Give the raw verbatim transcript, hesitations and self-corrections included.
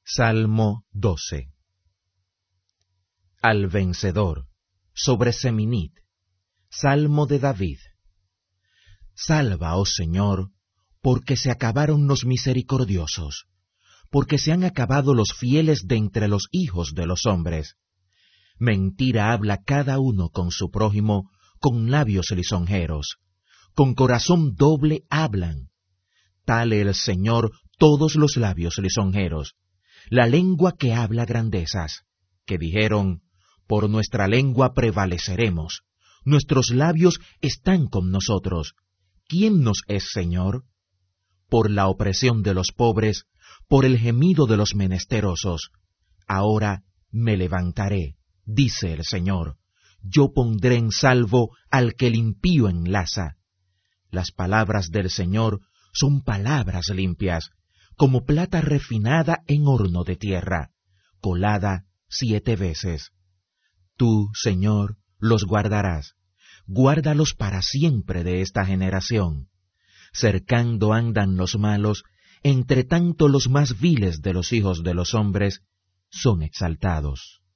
Salmo doce. Al vencedor, sobre Seminit, Salmo de David. Salva, oh Señor, porque se acabaron los misericordiosos, porque se han acabado los fieles de entre los hijos de los hombres. Mentira habla cada uno con su prójimo, con labios lisonjeros, con corazón doble hablan. Tale el Señor todos los labios lisonjeros, la lengua que habla grandezas, que dijeron, por nuestra lengua prevaleceremos, nuestros labios están con nosotros. ¿Quién nos es Señor? Por la opresión de los pobres, por el gemido de los menesterosos. Ahora me levantaré, dice el Señor, yo pondré en salvo al que el impío enlaza. Las palabras del Señor son palabras limpias, como plata refinada en horno de tierra, colada siete veces. Tú, Señor, los guardarás, guárdalos para siempre de esta generación. Cercando andan los malos, entre tanto los más viles de los hijos de los hombres son exaltados.